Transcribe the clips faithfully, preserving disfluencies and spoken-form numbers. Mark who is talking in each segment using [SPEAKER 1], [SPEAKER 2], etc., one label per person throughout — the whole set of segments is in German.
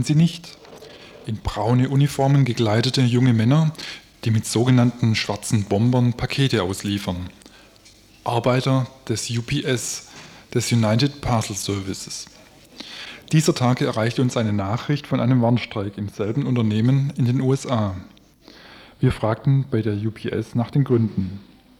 [SPEAKER 1] Sie nicht. In braune Uniformen gekleidete junge Männer, die mit sogenannten schwarzen Bombern Pakete ausliefern. Arbeiter des U P S, des United Parcel Services. Dieser Tage erreichte uns eine Nachricht von einem Warnstreik im selben Unternehmen in den U S A. Wir fragten bei der U P S nach den Gründen.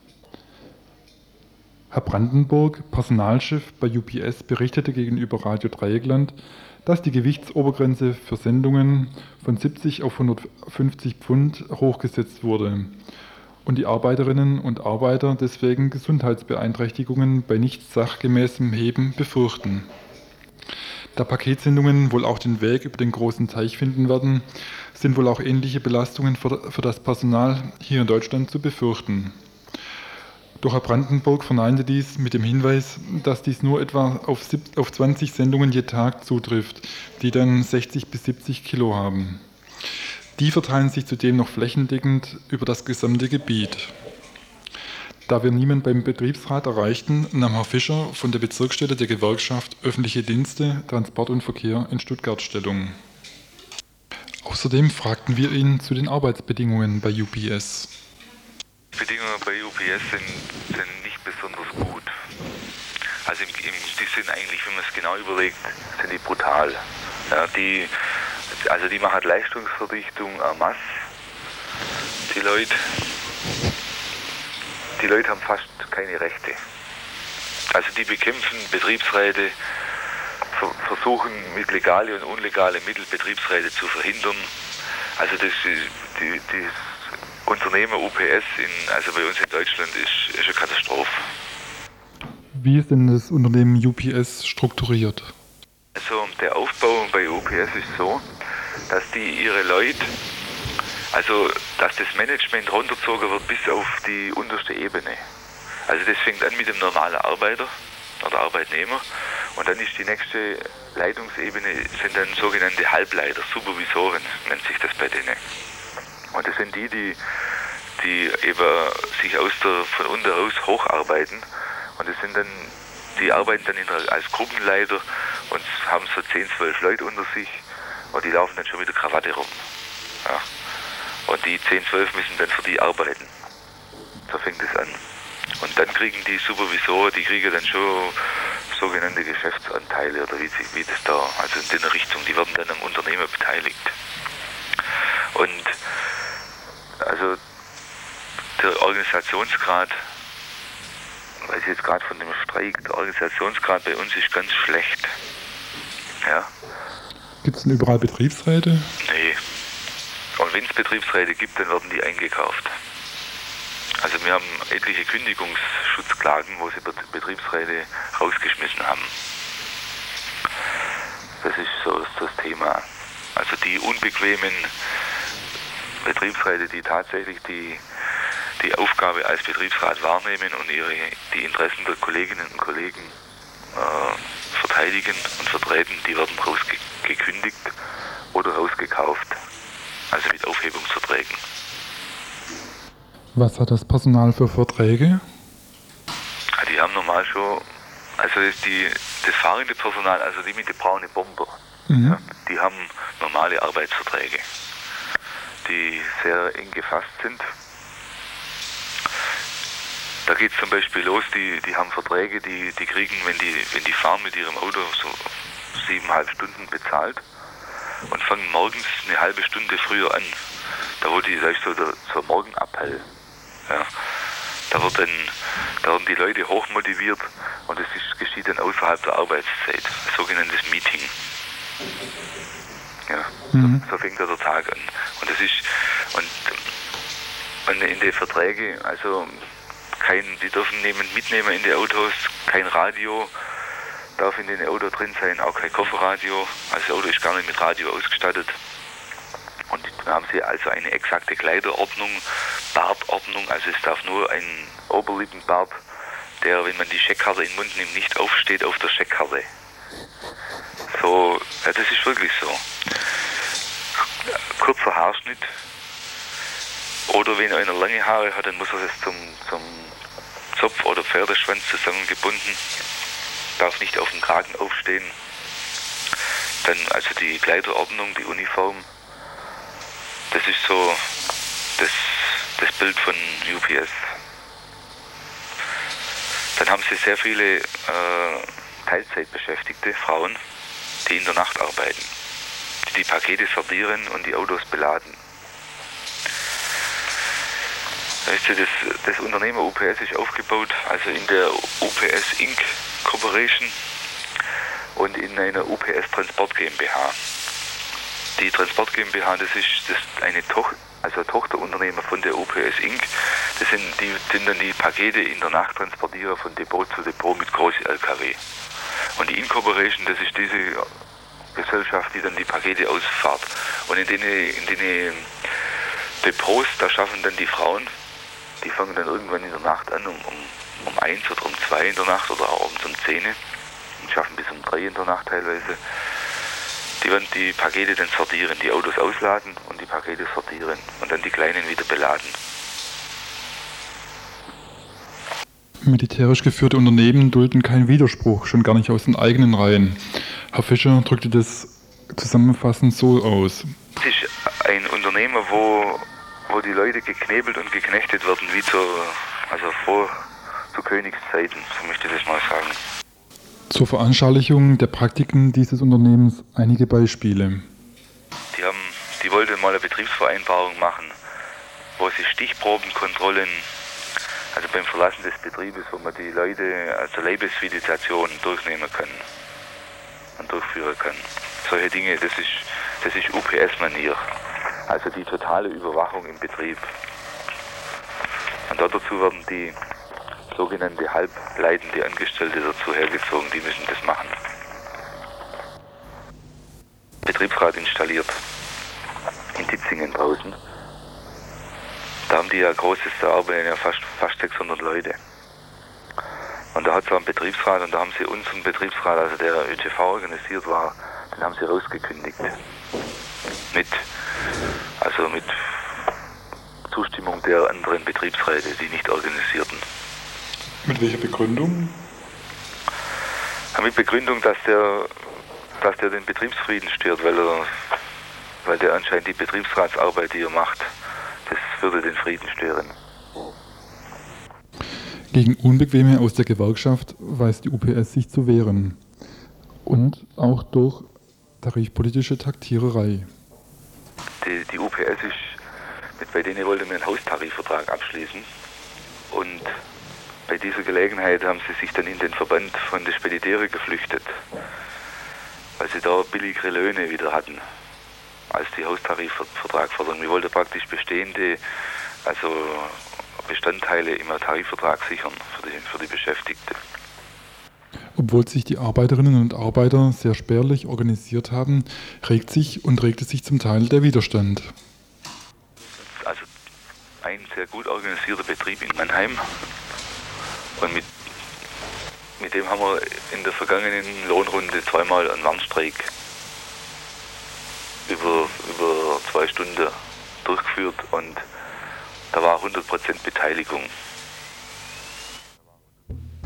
[SPEAKER 1] Herr Brandenburg, Personalchef bei U P S, berichtete gegenüber Radio Dreieckland, dass die Gewichtsobergrenze für Sendungen von siebzig auf hundertfünfzig Pfund hochgesetzt wurde und die Arbeiterinnen und Arbeiter deswegen Gesundheitsbeeinträchtigungen bei nicht sachgemäßem Heben befürchten. Da Paketsendungen wohl auch den Weg über den großen Teich finden werden, sind wohl auch ähnliche Belastungen für, für das Personal hier in Deutschland zu befürchten. Doch Herr Brandenburg verneinte dies mit dem Hinweis, dass dies nur etwa auf, auf zwanzig Sendungen je Tag zutrifft, die dann sechzig bis siebzig Kilo haben. Die verteilen sich zudem noch flächendeckend über das gesamte Gebiet. Da wir niemanden beim Betriebsrat erreichten, nahm Herr Fischer von der Bezirksstelle der Gewerkschaft Öffentliche Dienste, Transport und Verkehr in Stuttgart Stellung. Außerdem fragten wir ihn zu den Arbeitsbedingungen bei U P S.
[SPEAKER 2] Die Bedingungen bei U P S sind, sind nicht besonders gut. Also im, im, die sind eigentlich, wenn man es genau überlegt, sind die brutal. Ja, die, also die machen Leistungsverdichtung en masse. Die Leute, die Leute haben fast keine Rechte. Also die bekämpfen Betriebsräte, ver, versuchen mit legale und unlegale Mittel Betriebsräte zu verhindern. Also das, die, die Unternehmen U P S, in, also bei uns in Deutschland, ist, ist eine Katastrophe.
[SPEAKER 1] Wie ist denn das Unternehmen U P S strukturiert?
[SPEAKER 2] Also der Aufbau bei U P S ist so, dass die ihre Leute, also dass das Management runtergezogen wird bis auf die unterste Ebene. Also das fängt an mit dem normalen Arbeiter oder Arbeitnehmer und dann ist die nächste Leitungsebene, sind dann sogenannte Halbleiter, Supervisoren nennt sich das bei denen. Und das sind die, die, die eben sich aus der, von unten raus hocharbeiten. Und das sind dann, die arbeiten dann in der, als Gruppenleiter und haben so zehn, zwölf Leute unter sich und die laufen dann schon mit der Krawatte rum. Ja. Und die zehn, zwölf müssen dann für die arbeiten. So fängt es an. Und dann kriegen die Supervisoren, die kriegen dann schon sogenannte Geschäftsanteile oder wie, wie das da, also in der Richtung, die werden dann am Unternehmen beteiligt. Und also der Organisationsgrad, weil ich jetzt gerade von dem Streik, der Organisationsgrad bei uns ist ganz schlecht. Ja.
[SPEAKER 1] Gibt es denn überall Betriebsräte?
[SPEAKER 2] Nee. Und wenn es Betriebsräte gibt, dann werden die eingekauft. Also wir haben etliche Kündigungsschutzklagen, wo sie Betriebsräte rausgeschmissen haben. Das ist so das Thema. Also die unbequemen Betriebsräte, die tatsächlich die, die Aufgabe als Betriebsrat wahrnehmen und ihre, die Interessen der Kolleginnen und Kollegen äh, verteidigen und vertreten, die werden rausgekündigt oder rausgekauft. Also mit Aufhebungsverträgen.
[SPEAKER 1] Was hat das Personal für Verträge?
[SPEAKER 2] Die haben normal schon, also die, das fahrende Personal, also die mit den braunen Bomber, mhm. ja, die haben normale Arbeitsverträge, die sehr eng gefasst sind. Da geht es zum Beispiel los, die, die haben Verträge, die, die kriegen, wenn die, wenn die fahren mit ihrem Auto, so siebeneinhalb Stunden bezahlt und fangen morgens eine halbe Stunde früher an. Da wo die, sag ich so, der, zur Morgenappell. Ja. Da wird dann, da werden die Leute hochmotiviert und das ist, geschieht dann außerhalb der Arbeitszeit, ein sogenanntes Meeting. Ja, mhm. so, so fängt da der Tag an. Und das ist, und, und in den Verträgen, also kein, die dürfen niemand mitnehmen in die Autos, kein Radio darf in den Auto drin sein, auch kein Kofferradio, also das Auto ist gar nicht mit Radio ausgestattet. Und dann haben sie also eine exakte Kleiderordnung, Bartordnung, also es darf nur ein Oberlippenbart, der, wenn man die Scheckkarte in den Mund nimmt, nicht aufsteht auf der Scheckkarte. So, ja, das ist wirklich so. Kurzer Haarschnitt. Oder wenn einer lange Haare hat, dann muss er das zum, zum Zopf oder Pferdeschwanz zusammengebunden. Darf nicht auf dem Kragen aufstehen. Dann also die Kleiderordnung, die Uniform. Das ist so das, das Bild von U P S. Dann haben sie sehr viele äh, Teilzeitbeschäftigte, Frauen, die in der Nacht arbeiten, die die Pakete sortieren und die Autos beladen. Weißt du, das, das Unternehmen U P S ist aufgebaut, also in der U P S Incorporated Corporation und in einer U P S Transport GmbH. Die Transport GmbH, das ist, das ist eine Toch also Tochterunternehmer von der U P S Incorporated. Das sind, die, sind dann die Pakete in der Nacht transportieren von Depot zu Depot mit großen L K W. Und die Incorporation, das ist diese Gesellschaft, die dann die Pakete ausfährt. Und in den, in den Depots, da schaffen dann die Frauen, die fangen dann irgendwann in der Nacht an, um, um, um eins oder um zwei in der Nacht oder auch um um zehn und schaffen bis um drei in der Nacht teilweise. Die werden die Pakete dann sortieren, die Autos ausladen und die Pakete sortieren und dann die Kleinen wieder beladen.
[SPEAKER 1] Militärisch geführte Unternehmen dulden keinen Widerspruch, schon gar nicht aus den eigenen Reihen. Herr Fischer drückte das zusammenfassend so aus.
[SPEAKER 2] Es ist ein Unternehmen, wo, wo die Leute geknebelt und geknechtet werden, wie zur, also vor zu Königszeiten, so möchte ich das mal sagen.
[SPEAKER 1] Zur Veranschaulichung der Praktiken dieses Unternehmens einige Beispiele.
[SPEAKER 2] Die, haben, die wollten mal eine Betriebsvereinbarung machen, wo sie Stichprobenkontrollen, also beim Verlassen des Betriebes, wo man die Leute also Leibesvisitation durchnehmen kann und durchführen kann. Solche Dinge, das ist, das ist U P S-Manier, also die totale Überwachung im Betrieb. Und dazu werden die sogenannte halbleitende Angestellte dazu hergezogen, die müssen das machen. Betriebsrat installiert in Ditzingen draußen. Da haben die ja großes, da arbeiten ja fast, fast sechshundert Leute. Und da hat es auch einen Betriebsrat und da haben sie unseren Betriebsrat, also der Ö T V organisiert war, den haben sie rausgekündigt. Mit, also mit Zustimmung der anderen Betriebsräte, die nicht organisierten.
[SPEAKER 1] Mit welcher Begründung?
[SPEAKER 2] Mit Begründung, dass der, dass der den Betriebsfrieden stört, weil er, weil der anscheinend die Betriebsratsarbeit, die er macht, das würde den Frieden stören.
[SPEAKER 1] Gegen Unbequeme aus der Gewerkschaft weiß die U P S sich zu wehren. Und auch durch tarifpolitische Taktiererei.
[SPEAKER 2] Die, die U P S ist, mit, bei denen wollte man einen Haustarifvertrag abschließen. Und bei dieser Gelegenheit haben sie sich dann in den Verband von den Spediteure geflüchtet, weil sie da billigere Löhne wieder hatten als die Haustarifvertragforderung. Wir wollten praktisch bestehende, also Bestandteile im Tarifvertrag sichern für die, für die Beschäftigten.
[SPEAKER 1] Obwohl sich die Arbeiterinnen und Arbeiter sehr spärlich organisiert haben, regt sich und regte sich zum Teil der Widerstand.
[SPEAKER 2] Also ein sehr gut organisierter Betrieb in Mannheim und mit, mit dem haben wir in der vergangenen Lohnrunde zweimal einen Warnstreik über, über zwei Stunden durchgeführt und da war hundert Prozent Beteiligung.